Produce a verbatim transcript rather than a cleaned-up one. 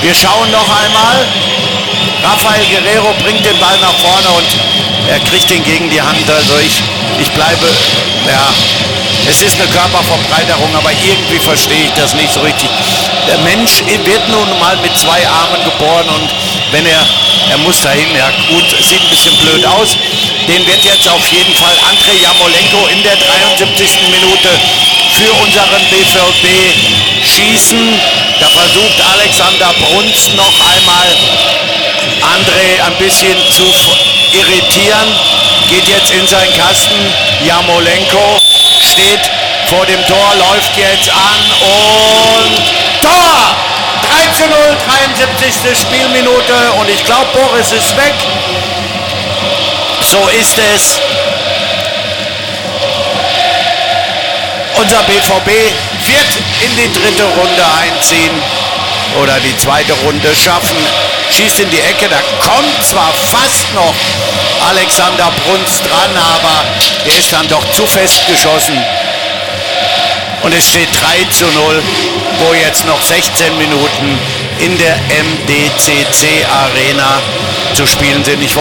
Wir schauen noch einmal. Rafael Guerrero bringt den Ball nach vorne und er kriegt ihn gegen die Hand. Also ich, ich bleibe, ja, es ist eine Körperverbreiterung, aber irgendwie verstehe ich das nicht so richtig. Der Mensch wird nun mal mit zwei Armen geboren und wenn er, er muss dahin, ja gut, es sieht ein bisschen blöd aus. Den wird jetzt auf jeden Fall Andrei Jarmolenko in der dreiundsiebzigsten Minute für unseren B V B schießen. Da versucht Alexander Bruns noch einmal André ein bisschen zu irritieren, geht jetzt in seinen Kasten, Jarmolenko steht vor dem Tor, läuft jetzt an und Tor! drei zu null, dreiundsiebzigste Spielminute und ich glaube, Boris ist weg. So ist es. Unser B V B wird in die dritte Runde einziehen oder die zweite Runde schaffen. Schießt in die Ecke, da kommt zwar fast noch Alexander Bruns dran, aber er ist dann doch zu fest geschossen. Und es steht drei zu null, wo jetzt noch sechzehn Minuten in der M D C C Arena zu spielen sind. Ich